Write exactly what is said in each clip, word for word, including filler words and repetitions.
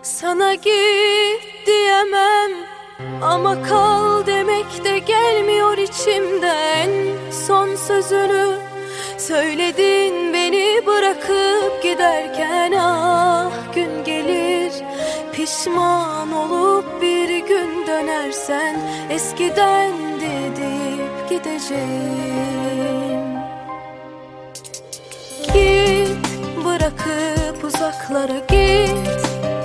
Sana git diyemem ama kal demek de gelmiyor içimden. Son sözünü söyledin beni bırakıp giderken. Ah gün gelir pişman olup bir gün dönersen, eskiden deyip gideceğim. Git bırakıp uzaklara git,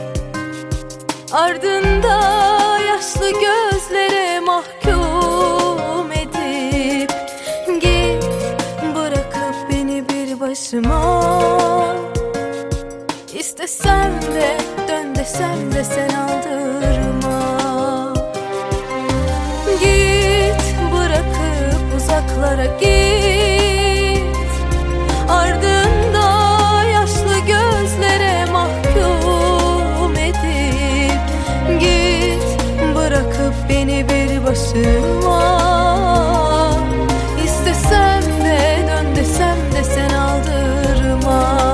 ardında yaşlı gözlere mahkum edip git, bırakıp beni bir başıma. İstesem de dön desem de sen aldırma. Git bırakıp uzaklara git, ardında yaşlı gözlere mahkum edip git, bırakıp beni bir başıma. İstesem de dön desem de sen aldırma.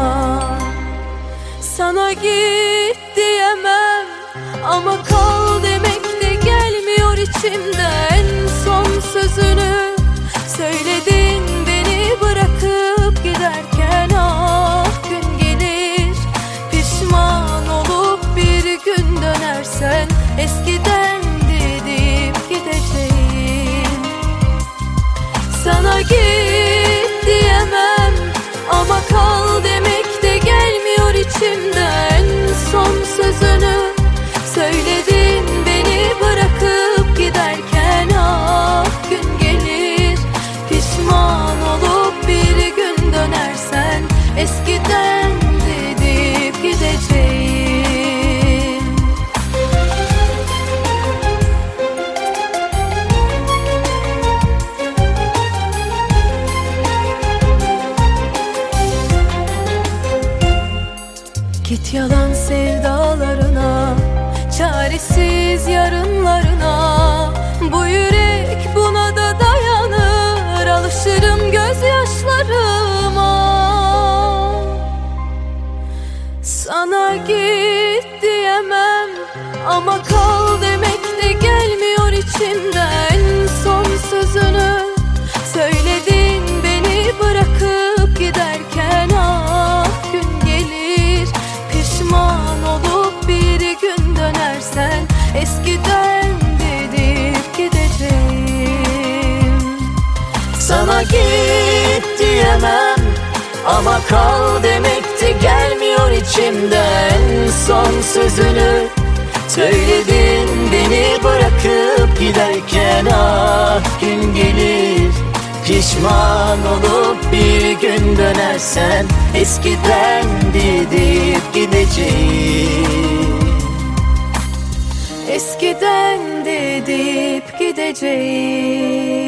Sana git diyemem ama kal demek de gelmiyor içimden. Son sözünü söyledin beni bırakıp giderken. Ah gün gelir pişman olup bir gün dönersen, eskiden deyip gideceğim. Sana git diyemem ama kal demek de gelmiyor içimden. Son sözünü söyledin beni bırakıp giderken. Ah gün gelir pişman olup bir gün dönersen, eskiden deyip gideceğim. Git yalan sevdalarına, çaresiz yarınlarına. Bu yürek buna da dayanır, alışırım gözyaşlarıma. Sana git diyemem ama kal demek de gelmiyor içimden. Son sözünü söyledin beni bırakıp giderken. Ah gün gelir pişman olup bir gün dönersen, eskiden deyip gideceğim. Sana git diyemem ama kal demek de gelmiyor içimden. Son sözünü söyledin beni bırakıp giderken. Ah gün gelir pişman olup bir gün dönersen, eskiden deyip gideceğim. Eskiden deyip gideceğim.